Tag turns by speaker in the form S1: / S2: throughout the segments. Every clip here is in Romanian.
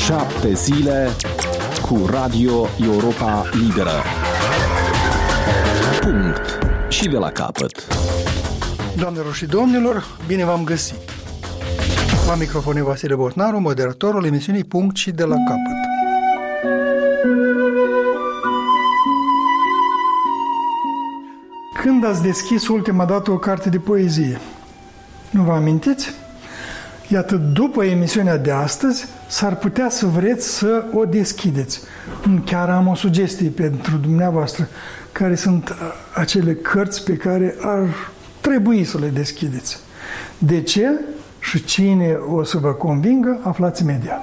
S1: 7 zile cu Radio Europa Liberă. Punct. Și de la capăt.
S2: Doamnelor și domnilor, bine v-am găsit. La microfon e Vasile Botnaru, moderatorul emisiunii Punct și de la capăt. Când ați deschis ultima dată o carte de poezie? Nu vă amintiți? Iată, după emisiunea de astăzi, s-ar putea să vreți să o deschideți. Chiar am o sugestie pentru dumneavoastră, care sunt acele cărți pe care ar trebui să le deschideți. De ce și cine o să vă convingă, aflați imediat.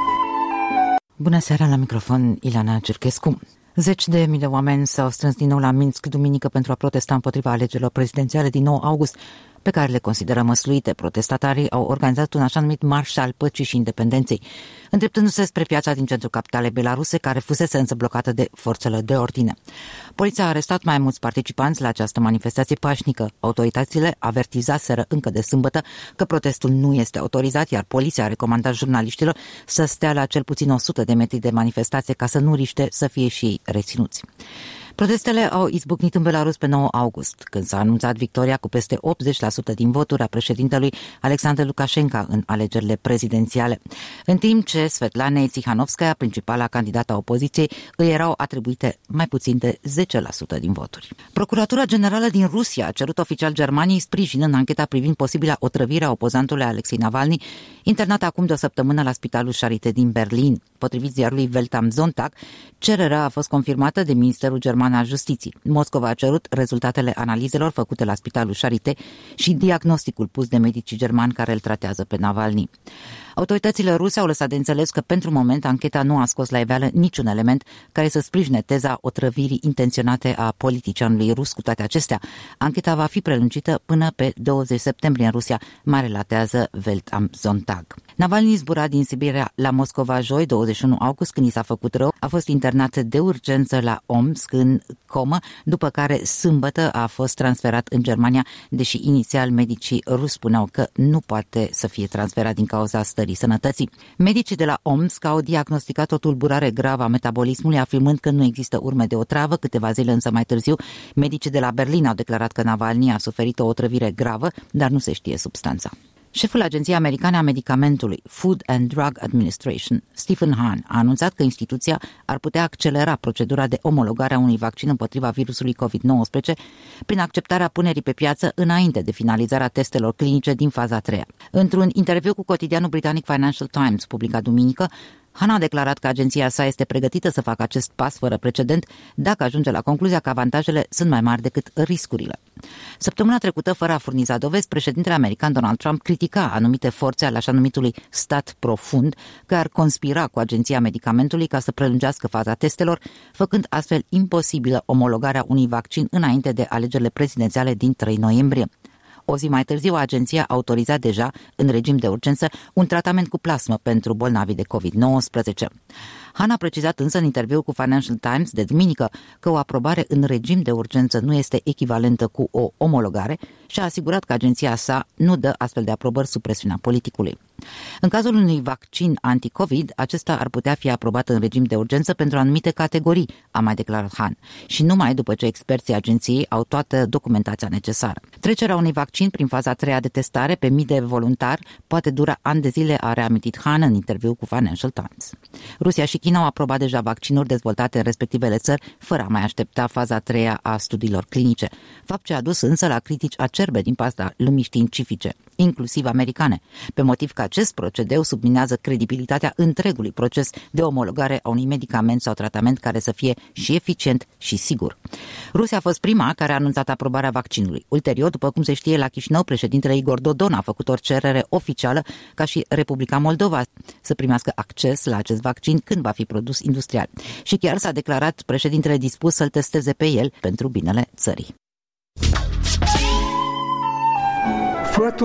S3: Bună seara, la microfon Ileana Cerchescu. Zeci de mii de oameni s-au strâns din nou la Minsk duminică pentru a protesta împotriva alegerilor prezidențiale din 9 august, pe care le consideră măsluite. Protestatarii au organizat un așa numit marș al păcii și independenței, îndreptându-se spre piața din centrul capitalei belaruse, care fusese însă blocată de forțele de ordine. Poliția a arestat mai mulți participanți la această manifestație pașnică. Autoritățile avertizaseră încă de sâmbătă că protestul nu este autorizat, iar poliția a recomandat jurnaliștilor să stea la cel puțin 100 de metri de manifestație ca să nu riște să fie și ei reținuți. Protestele au izbucnit în Belarus pe 9 august, când s-a anunțat victoria cu peste 80% din voturi a președintelui Alexander Lukashenko în alegerile prezidențiale, în timp ce Svetlanei Tsihanovskaya, principala candidată a opoziției, îi erau atribuite mai puțin de 10% din voturi. Procuratura Generală din Rusia a cerut oficial Germaniei sprijin în ancheta privind posibila otrăvire a opozantului Alexei Navalny, internat acum de o săptămână la Spitalul Charité din Berlin. Potrivit ziarului Welt am Sonntag, cererea a fost confirmată de Ministerul German al Justiției. Moscova a cerut rezultatele analizelor făcute la Spitalul Charité și diagnosticul pus de medicii germani care îl tratează pe Navalny. Autoritățile ruse au lăsat de înțeles că pentru moment ancheta nu a scos la iveală niciun element care să sprijine teza otrăvirii intenționate a politicianului rus. Cu toate acestea, ancheta va fi prelungită până pe 20 septembrie în Rusia, mai relatează Welt am Sonntag. Navalny zbura din Siberia la Moscova joi, 21 august, când i s-a făcut rău. A fost internat de urgență la Omsk în comă, după care sâmbătă a fost transferat în Germania, deși inițial medicii rusi spuneau că nu poate să fie transferat din cauza stării sănătății. Medicii de la Omsk au diagnosticat o tulburare gravă a metabolismului, afirmând că nu există urme de otravă. Câteva zile însă mai târziu, medicii de la Berlin au declarat că Navalny a suferit o otrăvire gravă, dar nu se știe substanța. Șeful Agenției Americane a Medicamentului, Food and Drug Administration, Stephen Hahn, a anunțat că instituția ar putea accelera procedura de omologare a unui vaccin împotriva virusului COVID-19 prin acceptarea punerii pe piață înainte de finalizarea testelor clinice din faza a treia. Într-un interviu cu cotidianul britanic Financial Times, publicat duminică, Han a declarat că agenția sa este pregătită să facă acest pas fără precedent dacă ajunge la concluzia că avantajele sunt mai mari decât riscurile. Săptămâna trecută, fără a furniza dovezi, președintele american Donald Trump critica anumite forțe ale așa numitului stat profund că ar conspira cu Agenția Medicamentului ca să prelungească faza testelor, făcând astfel imposibilă omologarea unui vaccin înainte de alegerile prezidențiale din 3 noiembrie. O zi mai târziu, agenția a autorizat deja, în regim de urgență, un tratament cu plasmă pentru bolnavii de COVID-19. Han a precizat însă în interviu cu Financial Times de duminică că o aprobare în regim de urgență nu este echivalentă cu o omologare și a asigurat că agenția sa nu dă astfel de aprobări sub presiunea politicului. În cazul unui vaccin anti-COVID, acesta ar putea fi aprobat în regim de urgență pentru anumite categorii, a mai declarat Han, și numai după ce experții agenției au toată documentația necesară. Trecerea unui vaccin prin faza a treia de testare pe mii de voluntari poate dura ani de zile, a reamintit Han în interviu cu Financial Times. Rusia și China au aprobat deja vaccinuri dezvoltate în respectivele țări, fără a mai aștepta faza a treia a studiilor clinice, fapt ce a dus însă la critici acerbe din partea lumii științifice, inclusiv americane, pe motiv că acest procedeu subminează credibilitatea întregului proces de omologare a unui medicament sau tratament care să fie și eficient și sigur. Rusia a fost prima care a anunțat aprobarea vaccinului. Ulterior, după cum se știe, la Chișinău, președintele Igor Dodon a făcut o cerere oficială ca și Republica Moldova să primească acces la acest vaccin când va fi produs industrial. Și chiar s-a declarat președintele dispus să-l testeze pe el pentru binele țării.
S2: Fătul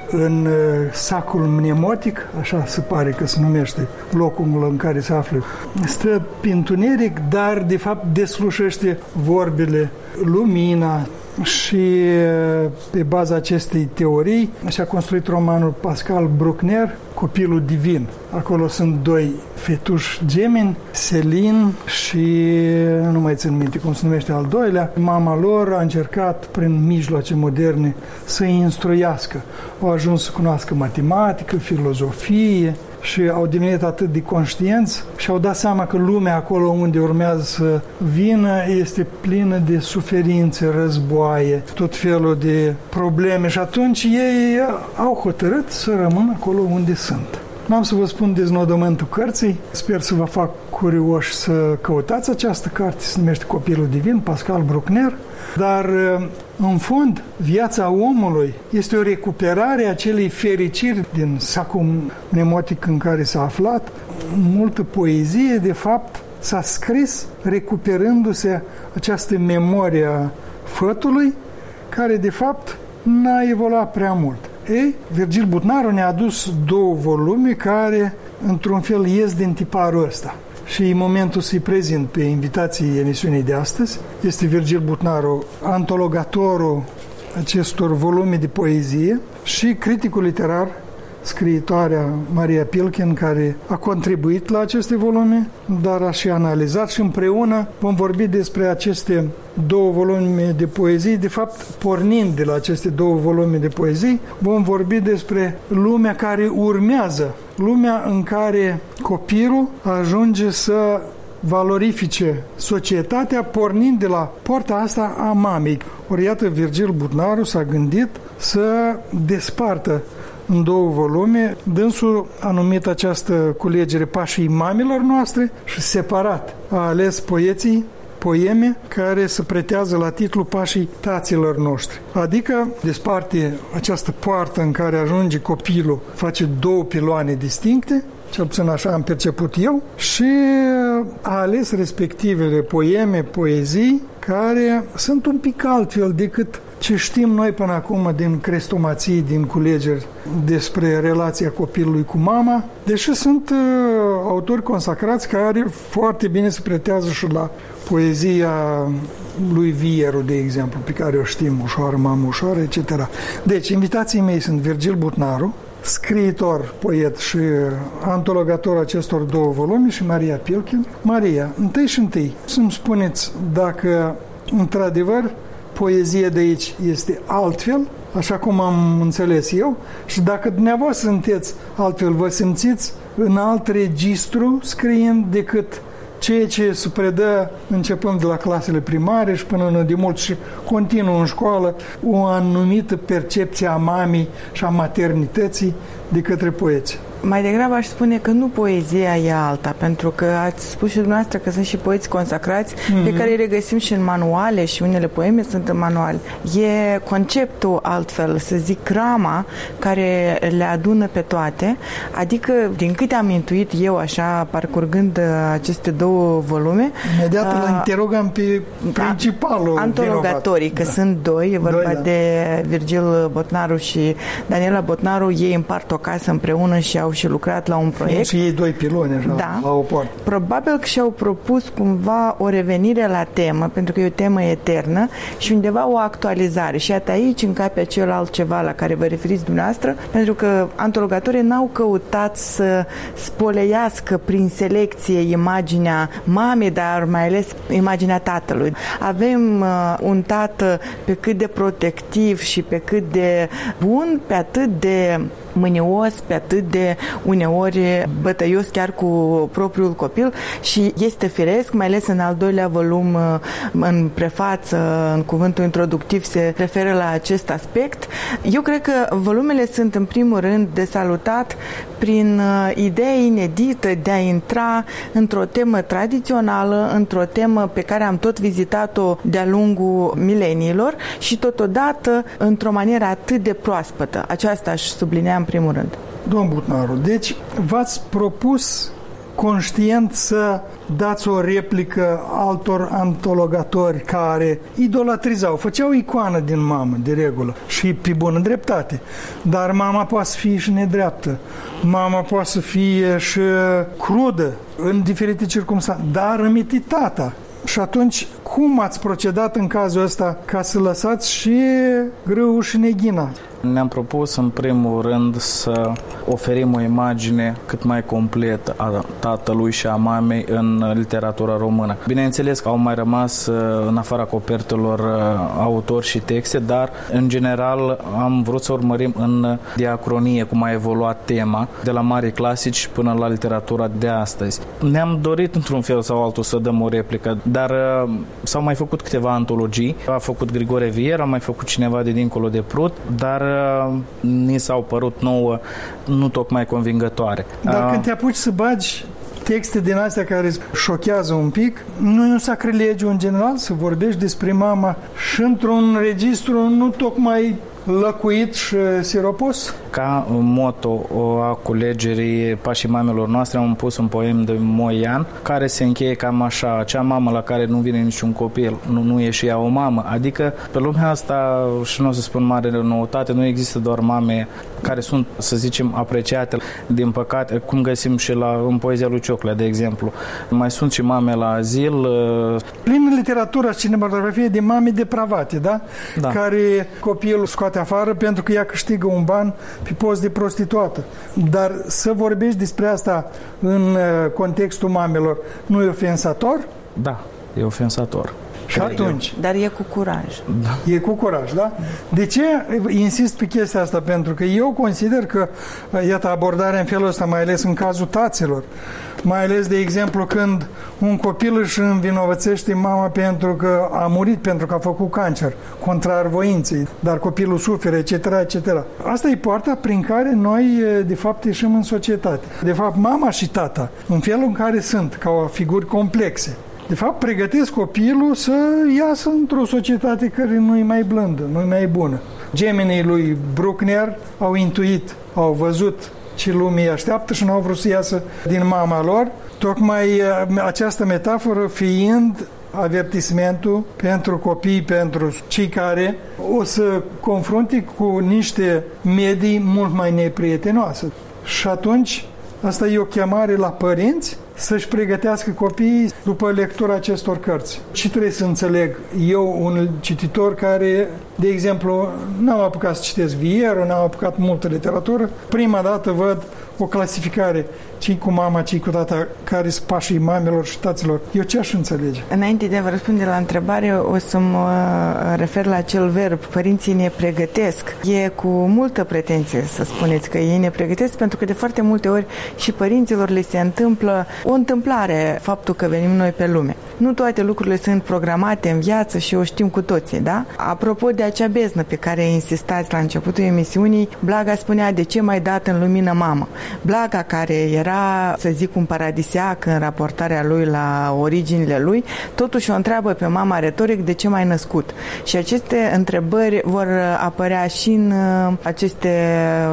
S2: în sacul mnemotic, așa se pare că se numește locul în care se află, stă pintuneric, dar de fapt deslușește vorbele, lumina. Și pe baza acestei teorii și-a construit romanul Pascal Bruckner, Copilul Divin. Acolo sunt doi fetuși gemeni, Céline și nu mai țin minte cum se numește al doilea. Mama lor a încercat prin mijloace moderne să-i instruiască. Au ajuns să cunoască matematică, filozofie și au devenit atât de conștienți și au dat seama că lumea acolo unde urmează să vină este plină de suferințe, războaie, tot felul de probleme și atunci ei au hotărât să rămână acolo unde sunt. N-am să vă spun deznodământul cărții, sper să vă fac curioși să căutați această carte, se numește Copilul Divin, Pascal Bruckner, dar în fond viața omului este o recuperare a acelei fericiri din sacul mnemotic în care s-a aflat. Multă poezie, de fapt, s-a scris recuperându-se această memorie a fătului, care, de fapt, n-a evoluat prea mult. Ei, Virgil Butnaru ne-a adus două volume care, într-un fel, ies din tiparul ăsta. Și în momentul să-i prezint pe invitații emisiunii de astăzi, este Virgil Butnaru, antologatorul acestor volume de poezie și criticul literar, scriitoarea Maria Pilkin, care a contribuit la aceste volume, dar a și analizat și împreună vom vorbi despre aceste două volume de poezie. De fapt, pornind de la aceste două volume de poezie, vom vorbi despre lumea care urmează, lumea în care copilul ajunge să valorifice societatea pornind de la poarta asta a mamei. Ori iată, Virgil Butnaru s-a gândit să despartă în două volume. Dânsul a numit această culegere Pașii mamilor noastre și separat a ales poeme care se pretează la titlul Pașii taților noștri. Adică desparte această poartă în care ajunge copilul, face două piloane distincte, cel puțin așa am perceput eu, și a ales respectivele poeme, poezii, care sunt un pic altfel decât ce știm noi până acum din crestomații, din culegeri despre relația copilului cu mama, deși sunt autori consacrați care foarte bine se pretează și la poezia lui Vieru, de exemplu, pe care o știm, Ușoară, mamă ușoară, etc. Deci, invitații mei sunt Virgil Butnaru, scriitor, poet și antologator acestor două volume, și Maria Pilkin. Maria, întâi să-mi spuneți dacă, într-adevăr, poezia de aici este altfel, așa cum am înțeles eu, și dacă dumneavoastră sunteți altfel, vă simțiți în alt registru scriind decât ceea ce se predă începând de la clasele primare și până de mult și continuă în școală, o anumită percepție a mamei și a maternității de către poeți.
S4: Mai degrabă aș spune că nu poezia e alta, pentru că ați spus și dumneavoastră că sunt și poeți consacrați, pe care îi regăsim și în manuale, și unele poeme sunt în manuale. E conceptul altfel, să zic, rama care le adună pe toate, adică, din câte am intuit eu, așa, parcurgând aceste două volume... Imediat îl interogăm pe principalul
S2: antologatorii,
S4: că sunt doi, e vorba de Virgil Butnaru și Daniela Butnaru, ei împart o casă împreună și au și lucrat la un proiect.
S2: Și ei doi piloni, așa, la o poartă.
S4: Probabil că și-au propus cumva o revenire la temă, pentru că e o temă eternă, și undeva o actualizare. Și iată, aici încape acel altceva la care vă referiți dumneavoastră, pentru că antologatorii n-au căutat să spoleiască prin selecție imaginea mamei, dar mai ales imaginea tatălui. Avem un tată pe cât de protectiv și pe cât de bun, pe atât de mânios, pe atât de uneori bătăios chiar cu propriul copil, și este firesc, mai ales în al doilea volum, în prefață, în cuvântul introductiv se referă la acest aspect. Eu cred că volumele sunt în primul rând de salutat prin ideea inedită de a intra într-o temă tradițională, într-o temă pe care am tot vizitat-o de-a lungul mileniilor și totodată într-o manieră atât de proaspătă. Aceasta aș sublinea în primul rând.
S2: Domn Butnaru, deci v-ați propus conștient să dați o replică altor antologatori care idolatrizau, făceau icoană din mamă, de regulă, și pe bună dreptate. Dar mama poate să fie și nedreaptă, mama poate să fie și crudă în diferite circunstanțe, dar rămite tata. Și atunci, cum ați procedat în cazul ăsta ca să lăsați și grâul și neghina?
S5: Ne-am propus în primul rând să oferim o imagine cât mai completă a tatălui și a mamei în literatura română. Bineînțeles că au mai rămas în afara copertelor autori și texte, dar în general am vrut să urmărim în diacronie cum a evoluat tema de la mari clasici până la literatura de astăzi. Ne-am dorit într-un fel sau altul să dăm o replică, dar s-au mai făcut câteva antologii. A făcut Grigore Vier, a mai făcut cineva de dincolo de Prut, dar ni s-au părut nouă nu tocmai convingătoare.
S2: Dar când te apuci să bagi texte din astea care șochează un pic, nu e un sacrilegiu în general să vorbești despre mama și într-un registru nu tocmai lăcuit și siropos?
S5: Ca motto a culegerii pașii mamelor noastre am pus un poem de Moian care se încheie cam așa: acea mamă la care nu vine niciun copil, nu e și ea o mamă. Adică pe lumea asta, și nu o să spun mare noutate, nu există doar mame care sunt, să zicem, apreciate. Din păcate, cum găsim și în poezia lui Cioclea, de exemplu. Mai sunt și mame la azil.
S2: Plină literatura și cinematografie de mame depravate, da? Da. Care copilul scoate afară pentru că ea câștigă un ban pe post de prostituată. Dar să vorbești despre asta în contextul mamelor nu e ofensator?
S5: Da, e ofensator.
S2: Și atunci?
S4: Dar e cu curaj.
S2: Da. E cu curaj, da? De ce insist pe chestia asta? Pentru că eu consider că, iată, abordarea în felul ăsta, mai ales în cazul taților, mai ales, de exemplu, când un copil își învinovățește mama pentru că a murit, pentru că a făcut cancer, contrar voinței, dar copilul suferă, etc., etc. Asta e poarta prin care noi, de fapt, ieșim în societate. De fapt, mama și tata, în felul în care sunt, ca o figuri complexe, de fapt, pregătesc copilul să iasă într-o societate care nu e mai blândă, nu e mai bună. Gemenii lui Bruckner au intuit, au văzut ce lume îi așteaptă și nu au vrut să iasă din mama lor, tocmai această metaforă fiind avertismentul pentru copii, pentru cei care o să confrunte cu niște medii mult mai neprietenoase. Și atunci, asta e o chemare la părinți să-și pregătească copiii după lectura acestor cărți. Și trebuie să înțeleg eu, un cititor care, de exemplu, n-am apucat să citesc Vierul, n-am apucat multă literatură, prima dată văd o clasificare, cei cu mama, cei cu tata, care sunt pașii mamelor și taților. Eu ce aș înțelege?
S4: Înainte de a vă răspunde la întrebare, o să mă refer la acel verb, părinții ne pregătesc. E cu multă pretenție să spuneți că ei ne pregătesc, pentru că de foarte multe ori și părinților le se întâmplă o întâmplare, faptul că venim noi pe lume. Nu toate lucrurile sunt programate în viață și o știm cu toții, da? Apropo de acea beznă pe care insistați la începutul emisiunii, Blaga spunea: de ce m-ai dat în lumină, mamă? Blaga, care era, să zic, un paradisiac în raportarea lui la originile lui, totuși o întreabă pe mama retoric: de ce m-ai născut? Și aceste întrebări vor apărea și în aceste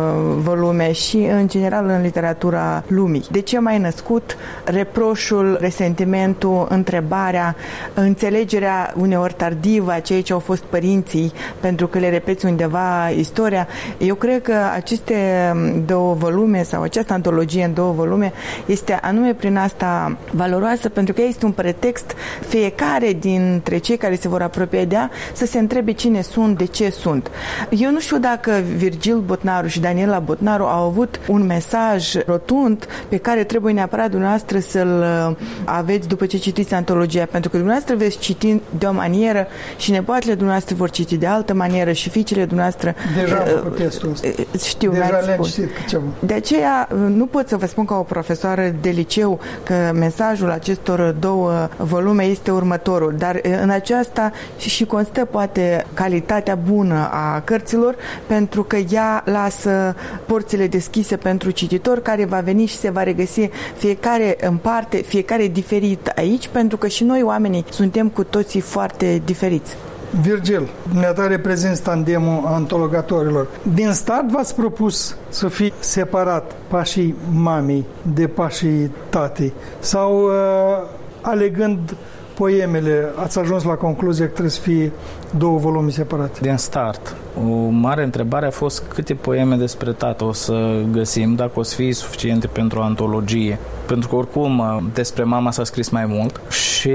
S4: volume și în general în literatura lumii. De ce m-ai născut? Reproșul, resentimentul, întrebarea, înțelegerea uneori tardivă a ceea ce au fost părinții, pentru că le repeți undeva istoria. Eu cred că aceste două volume sau această antologie în două volume este anume prin asta valoroasă, pentru că este un pretext fiecare dintre cei care se vor apropia de ea să se întrebe cine sunt, de ce sunt. Eu nu știu dacă Virgil Botnaru și Daniela Botnaru au avut un mesaj rotund pe care trebuie neapărat dumneavoastră să-l aveți după ce citiți antologia, pentru că dumneavoastră veți citi de o manieră și nepoatele dumneavoastră vor citi de altă manieră și fiicele dumneavoastră
S2: deja am făcut testul ăsta.
S4: Știu,
S2: deja le-am citit ceva.
S4: De aceea nu pot să vă spun ca o profesoară de liceu că mesajul acestor două volume este următorul, dar în aceasta și constă poate calitatea bună a cărților, pentru că ea lasă porțile deschise pentru cititor care va veni și se va regăsi fiecare în parte, fiecare diferit aici, pentru că și noi oamenii suntem cu toții foarte diferiți.
S2: Virgil, dumneata reprezinți tandemul antologatorilor. Din start v-ați propus să fie separat pașii mamei de pașii tatei? Sau alegând poemele, ați ajuns la concluzia că trebuie să fie 2 volume separate?
S5: Din start. O mare întrebare a fost câte poeme despre tată o să găsim, dacă o să fie suficiente pentru o antologie. Pentru că oricum despre mama s-a scris mai mult și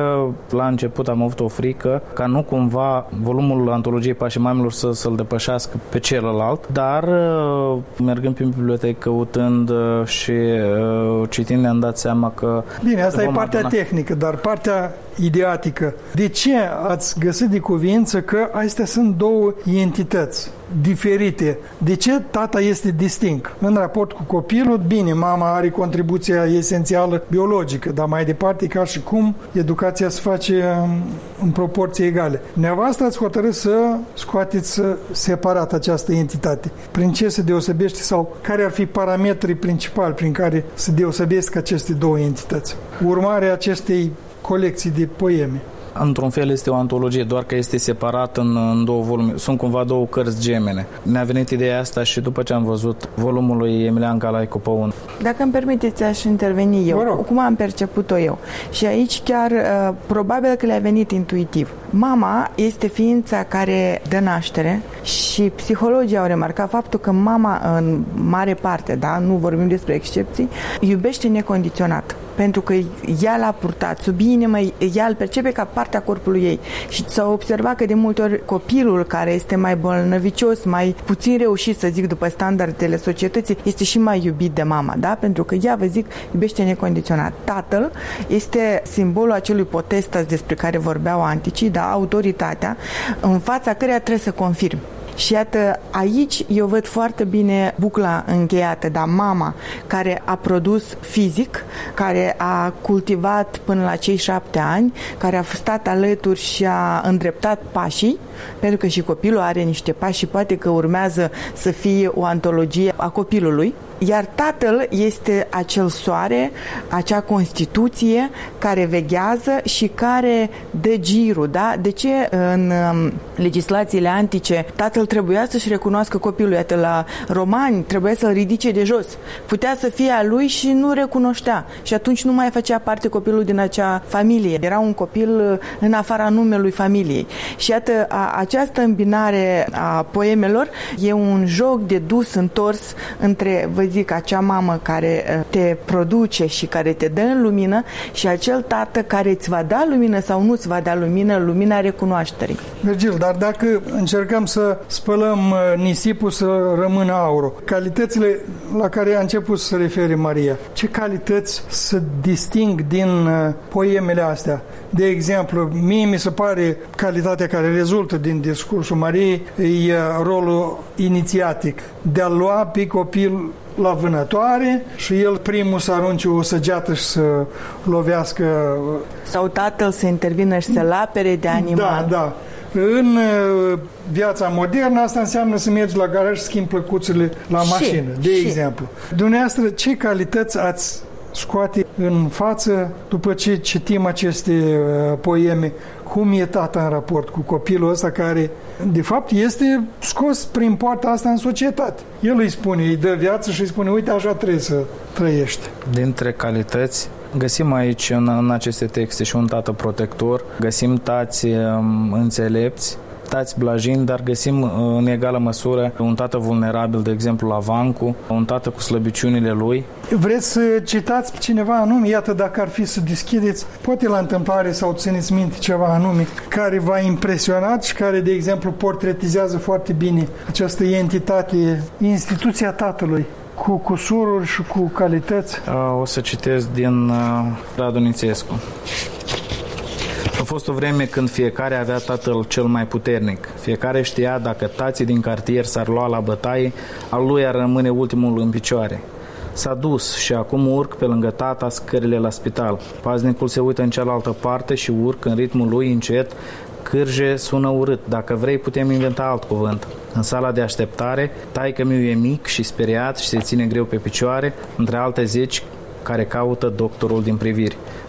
S5: la început am avut o frică ca nu cumva volumul antologiei Pașii Mamelor să-l depășească pe celălalt, dar mergând prin bibliotecă, căutând și citind, ne-am dat seama că...
S2: Bine, asta e partea tehnică, dar partea ideatică. De ce ați găsit de cuvință că astea sunt 2 entități diferite? De ce tata este distinct? În raport cu copilul, bine, mama are contribuția esențială biologică, dar mai departe, ca și cum educația se face în proporții egale. Dumneavoastră ați hotărât să scoateți separat această entitate. Prin ce se deosebește sau care ar fi parametrii principali prin care se deosebesc aceste 2 entități? Urmarea acestei colecții de poeme.
S5: Într-un fel este o antologie, doar că este separat în 2 volume. Sunt cumva 2 cărți gemene. Ne-a venit ideea asta și după ce am văzut volumul lui Emilian Calaicu pe 1.
S4: Dacă îmi permiteți, aș interveni eu. Cum am perceput-o eu? Și aici chiar probabil că le-a venit intuitiv. Mama este ființa care dă naștere și psihologii au remarcat faptul că mama, în mare parte, da, nu vorbim despre excepții, iubește necondiționat. Pentru că ea l-a purtat sub inimă, ea îl percepe ca partea corpului ei. Și s-a observat că de multe ori copilul care este mai bolnăvicios, mai puțin reușit, să zic, după standardele societății, este și mai iubit de mama, da? Pentru că ea, vă zic, iubește necondiționat. Tatăl este simbolul acelui potestas despre care vorbeau anticii, da? Autoritatea, în fața căreia trebuie să confirmi. Și iată, aici eu văd foarte bine bucla încheiată, dar mama care a produs fizic, care a cultivat până la cei 7 ani, care a stat alături și a îndreptat pașii, pentru că și copilul are niște pași și poate că urmează să fie o antologie a copilului. Iar tatăl este acel soare, acea constituție care veghează și care dă girul, da? De ce în legislațiile antice tatăl trebuia să-și recunoască copilul? Iată, la romani trebuia să-l ridice de jos. Putea să fie a lui și nu recunoștea. Și atunci nu mai făcea parte copilul din acea familie. Era un copil în afara numelui familiei. Și iată, această îmbinare a poemelor e un joc de dus întors între, vă zic, acea mamă care te produce și care te dă în lumină și acel tată care îți va da lumină sau nu îți va da lumină, lumina recunoașterii.
S2: Virgil, dar dacă încercăm să spălăm nisipul să rămână aurul, calitățile la care a început să se refere Maria, ce calități se disting din poemele astea? De exemplu, mie mi se pare calitatea care rezultă din discursul Mariei e rolul inițiatic de a lua pe copil la vânătoare și el primul să arunce o săgeată și să lovească.
S4: Sau tatăl să intervină și să-l apere de animal.
S2: Da. În viața modernă asta înseamnă să mergi la garaj și schimbi plăcuțele la mașină, de exemplu. Dumneavoastră, ce calități ați scoate în față după ce citim aceste poeme? Cum e tata în raport cu copilul ăsta care, de fapt, este scos prin poarta asta în societate? El îi spune, îi dă viață și îi spune, uite, așa trebuie să trăiești.
S5: Dintre calități, găsim aici în aceste texte și un tată protector, găsim tați înțelepți, tați blajini, dar găsim în egală măsură un tată vulnerabil, de exemplu la Vancu, un tată cu slăbiciunile lui.
S2: Vreți să citați cineva anume? Iată, dacă ar fi să deschideți, poate la întâmplare sau țineți minte ceva anume care v-a impresionat și care, de exemplu, portretizează foarte bine această entitate, instituția tatălui, cu cusururi și cu calități.
S5: O să citesc din Radu Nițescu. A fost o vreme când fiecare avea tatăl cel mai puternic. Fiecare știa dacă tații din cartier s-ar lua la bătaie, al lui ar rămâne ultimul în picioare. S-a dus și acum urc pe lângă tata scările la spital. Paznicul se uită în cealaltă parte și urc în ritmul lui încet. Cârje sună urât. Dacă vrei, putem inventa alt cuvânt. În sala de așteptare, taică-miu e mic și speriat și se ține greu pe picioare, între alte 10 care caută doctorul din priviri.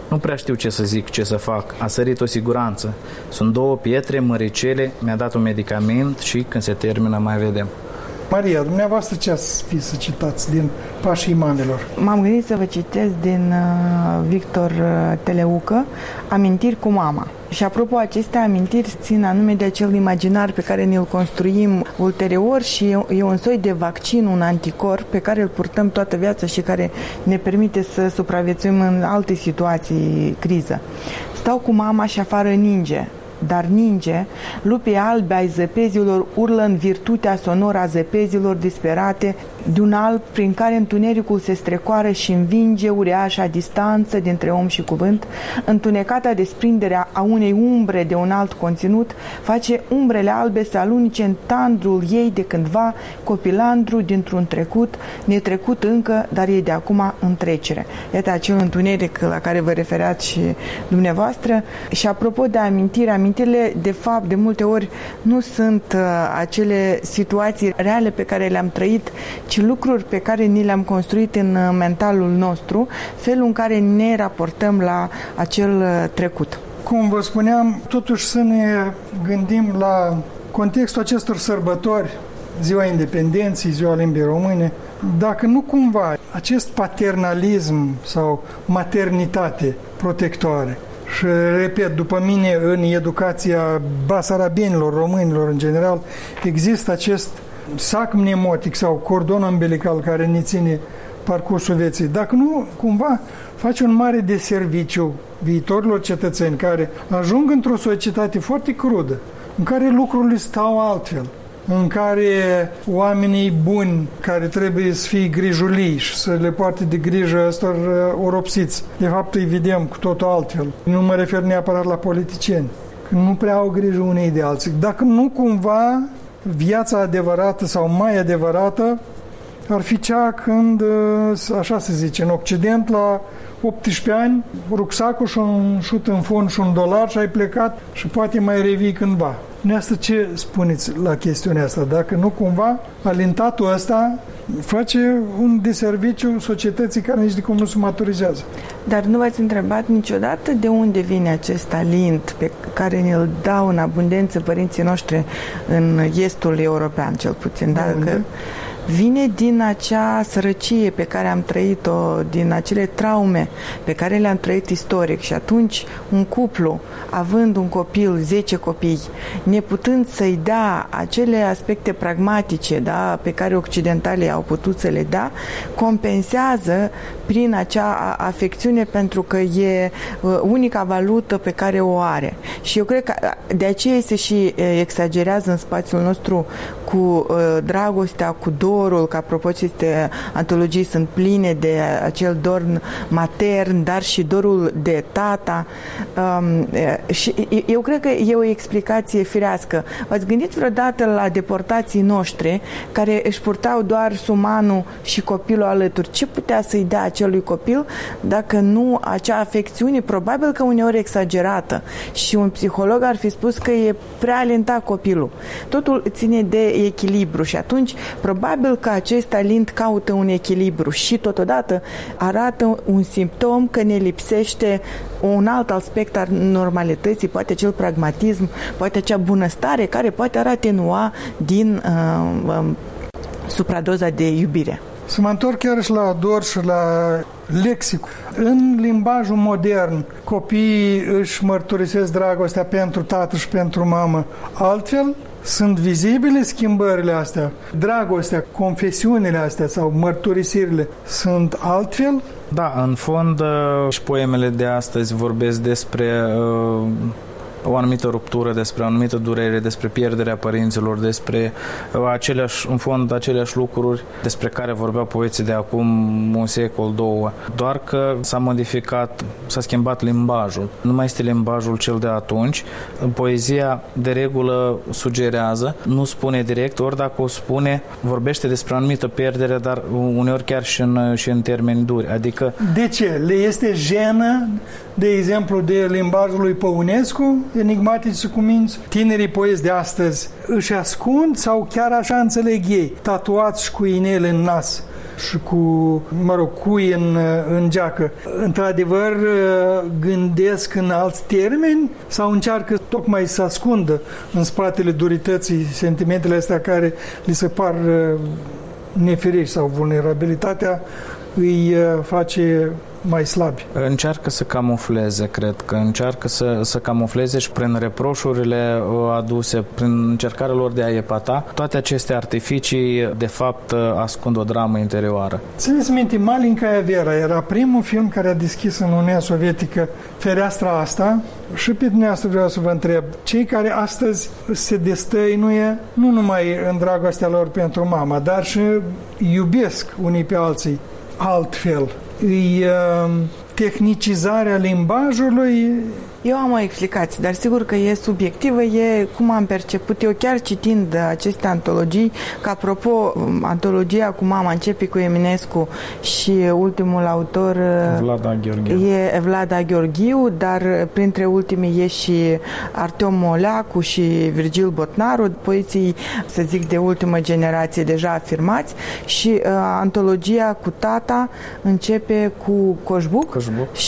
S5: Nu prea știu ce să zic, ce să fac. A sărit o siguranță. Sunt 2 pietre, măricele, mi-a dat un medicament și când se termină mai vedem.
S2: Maria, dumneavoastră ce ați fi să citați din Pașii Imamelor?
S4: M-am gândit să vă citesc din Victor Teleucă, Amintiri cu mama. Și apropo, aceste amintiri țin anume de acel imaginar pe care ne-l construim ulterior și e un soi de vaccin, un anticorp pe care îl purtăm toată viața și care ne permite să supraviețuim în alte situații, criză. Stau cu mama și afară ninge. Dar ninge, lupii albi ai zăpezilor urlă în virtutea sonoră a zăpezilor disperate de un alb prin care întunericul se strecoară și învinge uriașa distanță dintre om și cuvânt. Întunecata desprinderea a unei umbre de un alt conținut face umbrele albe să alunice în tandrul ei de cândva copilandru dintr-un trecut, netrecut încă, dar e de acum în trecere. Iată acel întuneric la care vă refereați și dumneavoastră. Și apropo de amintirile, de fapt, de multe ori nu sunt acele situații reale pe care le-am trăit, ci lucruri pe care ni le-am construit în mentalul nostru, felul în care ne raportăm la acel trecut.
S2: Cum vă spuneam, totuși să ne gândim la contextul acestor sărbători, Ziua Independenței, Ziua Limbii Române, dacă nu cumva acest paternalism sau maternitate protectoare. Și, repet, după mine, în educația basarabienilor, românilor în general, există acest sac mnemotic sau cordon umbilical care ne ține parcursul vieții. Dacă nu, cumva face un mare deserviciu viitorilor cetățeni care ajung într-o societate foarte crudă, în care lucrurile stau altfel, în care oamenii buni care trebuie să fie grijulii și să le poarte de grijă ăstor oropsiți, de fapt îi vedem cu totul altfel. Nu mă refer neapărat la politicieni, că nu prea au grijă unei de alții. Dacă nu cumva viața adevărată sau mai adevărată ar fi cea când, așa se zice, în Occident, la 18 ani, rucsacul și un șut în fund și $1 și ai plecat și poate mai revii cândva. Dumneavoastră ce spuneți la chestiunea asta? Dacă nu cumva alentatul ăsta face un deserviciu societății care nici de cum nu se maturizează.
S4: Dar nu v-ați întrebat niciodată de unde vine acest alint pe care ne-l dau în abundență părinții noștri în estul european, cel puțin? Dacă vine din acea sărăcie pe care am trăit-o, din acele traume pe care le-am trăit istoric și atunci un cuplu, având un copil, 10 copii, neputând să-i dea acele aspecte pragmatice, da, pe care occidentalii au putut să le dea, compensează prin acea afecțiune pentru că e unica valută pe care o are. Și eu cred că de aceea se și exagerează în spațiul nostru cu dragostea, cu dorul, că apropo aceste antologii sunt pline de acel dor matern, dar și dorul de tata. Și eu cred că e o explicație firească. V-ați gândit vreodată la deportații noștri care își purtau doar sumanul și copilul alături? Ce putea să-i dea acelui copil dacă nu acea afecțiune, probabil că uneori exagerată, și un psiholog ar fi spus că e prea alintat copilul. Totul ține de echilibru și atunci probabil că acest alint caută un echilibru și totodată arată un simptom că ne lipsește un alt aspect al normalității, poate acel pragmatism, poate acea bunăstare care poate ar atenua din supradoza de iubire.
S2: Să mă întorc chiar și la dor și la lexic. În limbajul modern, copiii își mărturisesc dragostea pentru tată și pentru mamă. Altfel, sunt vizibile schimbările astea. Dragostea, confesiunile astea sau mărturisirile sunt altfel?
S5: Da, în fond și poemele de astăzi vorbesc despre o anumită ruptură, despre o anumită durere, despre pierderea părinților, despre aceleași lucruri despre care vorbeau poeții de acum un secol, 2. Doar că s-a modificat, s-a schimbat limbajul. Nu mai este limbajul cel de atunci. Poezia de regulă sugerează, nu spune direct, ori dacă o spune, vorbește despre o anumită pierdere, dar uneori chiar și în termeni duri. Adică...
S2: De ce? Le este jenă, de exemplu, de limbajul lui Păunescu, enigmatici cu minți? Tinerii poezi de astăzi își ascund sau chiar așa înțeleg ei, tatuați și cu inele în nas, și cu, cui în geacă, într-adevăr gândesc în alți termeni sau încearcă tocmai să ascundă în spatele durității sentimentele astea care li se par neferești sau vulnerabilitatea îi face mai slabi.
S5: Încearcă să camufleze, cred că încearcă să camufleze și prin reproșurile aduse, prin încercarea lor de a epata, toate aceste artificii de fapt ascund o dramă interioară.
S2: Țineți minte, Malinkaia Vera era primul film care a deschis în Uniunea Sovietică fereastra asta și pe dumneavoastră vreau să vă întreb, cei care astăzi se destăinuie nu numai în dragostea lor pentru mama, dar și iubesc unii pe alții altfel. Tehnicizarea limbajului.
S4: Eu am o explicație, dar sigur că e subiectivă, e cum am perceput eu chiar citind aceste antologii, că apropo, antologia cu mama începe cu Eminescu și ultimul autor
S5: Vlada Gheorghiu.
S4: E Vlada Gheorghiu, dar printre ultimii e și Artem Moleacu și Virgil Botnaru, poeții, să zic, de ultimă generație deja afirmați, și antologia cu tata începe cu Coșbuc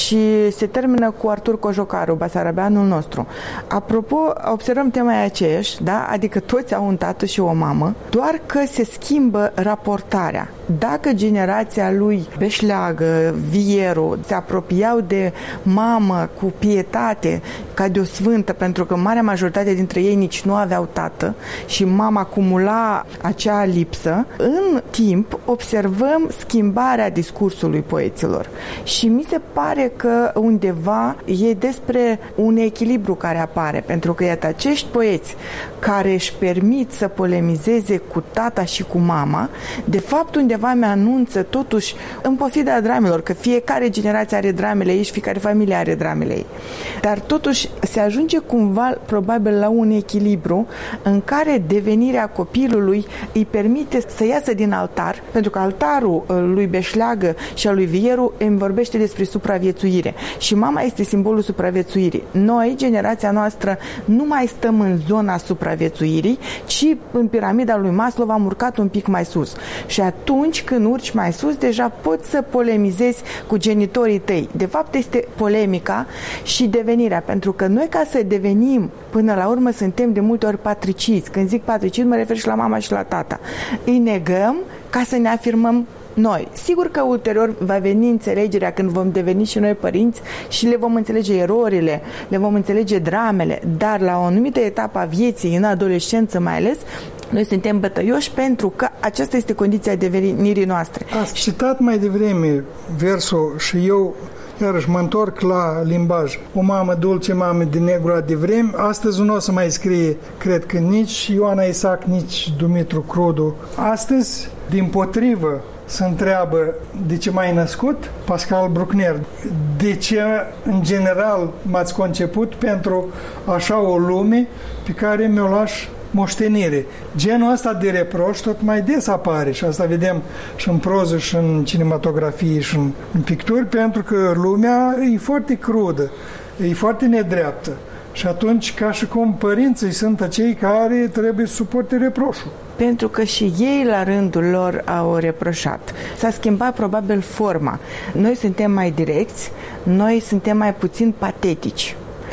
S4: și se termină cu Artur Cojocaru, basarabeanul nostru. Apropo, observăm tema e aceeași, da? Adică toți au un tată și o mamă, doar că se schimbă raportarea. Dacă generația lui Beșleagă, Vieru, se apropiau de mamă cu pietate, ca de o sfântă, pentru că marea majoritate dintre ei nici nu aveau tată și mama acumula acea lipsă, în timp observăm schimbarea discursului poeților. Și mi se pare că undeva e despre un echilibru care apare, pentru că iată, acești poeți care își permit să polemizeze cu tata și cu mama, de fapt undeva mi-anunță totuși, în pofida dramelor, că fiecare generație are dramele ei și fiecare familie are dramele ei. Dar totuși se ajunge cumva probabil la un echilibru în care devenirea copilului îi permite să iasă din altar, pentru că altarul lui Beșleagă și al lui Vieru îmi vorbește despre supraviețuire și mama este simbolul supraviețuirii. Noi, generația noastră, nu mai stăm în zona supraviețuirii, ci în piramida lui Maslow am urcat un pic mai sus. Și atunci când urci mai sus, deja poți să polemizezi cu genitorii tăi. De fapt, este polemica și devenirea, pentru că noi, ca să devenim, până la urmă, suntem de multe ori patriciți. Când zic patriciți, mă refer și la mama și la tata. Îi negăm ca să ne afirmăm noi. Sigur că ulterior va veni înțelegerea când vom deveni și noi părinți și le vom înțelege erorile, le vom înțelege dramele, dar la o anumită etapă a vieții, în adolescență mai ales, noi suntem bătăioși pentru că aceasta este condiția devenirii noastre.
S2: Ați citat mai devreme versul și eu iarăși mă întorc la limbaj. O mamă dulce, mamă de negru de vreme. Astăzi nu o să mai scrie, cred că nici Ioana Isaac, nici Dumitru Crudu. Astăzi, dimpotrivă, se întreabă de ce m-ai născut, Pascal Bruckner, de ce în general m-ați conceput pentru așa o lume pe care mi-o lași moștenire. Genul ăsta de reproș tot mai des apare și asta vedem și în proză și în cinematografie și în picturi, pentru că lumea e foarte crudă, e foarte nedreaptă și atunci ca și cum părinții sunt acei care trebuie să suporte reproșul.
S4: Pentru că și ei la rândul lor au reproșat. S-a schimbat probabil forma. Noi suntem mai direcți, noi suntem mai puțin patetici.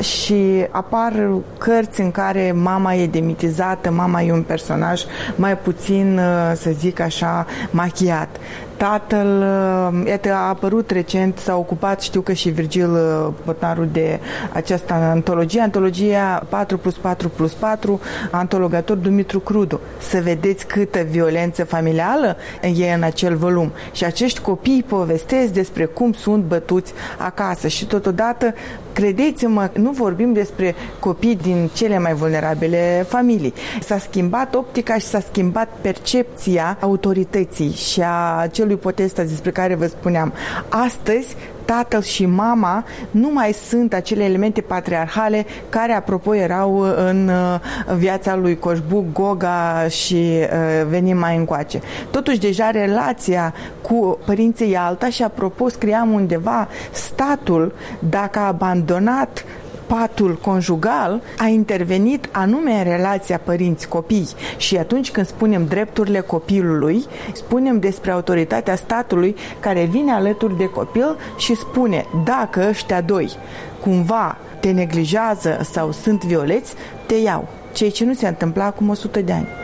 S4: Și apar cărți în care mama e demitizată, mama e un personaj mai puțin, să zic așa, machiat. Tatăl, iată, a apărut recent, s-a ocupat, știu că și Virgil Botnaru, de această antologia 4+4+4, antologator Dumitru Crudu. Să vedeți câtă violență familială e în acel volum. Și acești copii povestesc despre cum sunt bătuți acasă și totodată, credeți-mă, nu vorbim despre copii din cele mai vulnerabile familii. S-a schimbat optica și s-a schimbat percepția autorității și a acelui potestas despre care vă spuneam. Astăzi, tatăl și mama nu mai sunt acele elemente patriarhale care, apropo, erau în viața lui Coșbuc, Goga și venim mai încoace. Totuși, deja relația cu părinții e alta și, apropo, scriam undeva, statul, dacă a abandonat patul conjugal a intervenit anume în relația părinți-copii și atunci când spunem drepturile copilului, spunem despre autoritatea statului care vine alături de copil și spune dacă ăștia doi cumva te neglijează sau sunt violeți, te iau. Ceea ce nu se întâmpla acum 100 de ani.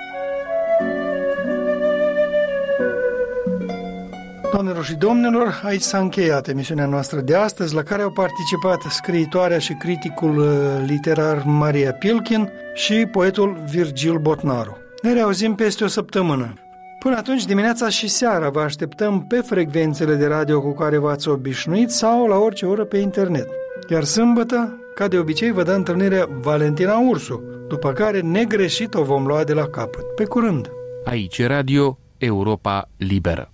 S2: Doamnelor și domnilor, aici s-a încheiat emisiunea noastră de astăzi, la care au participat scriitoarea și criticul literar Maria Pilkin și poetul Virgil Botnaru. Ne reauzim peste o săptămână. Până atunci, dimineața și seara vă așteptăm pe frecvențele de radio cu care v-ați obișnuit sau la orice oră pe internet. Iar sâmbătă, ca de obicei, vă dă întâlnire Valentina Ursu, după care negreșit o vom lua de la capăt. Pe curând!
S6: Aici Radio Europa Liberă.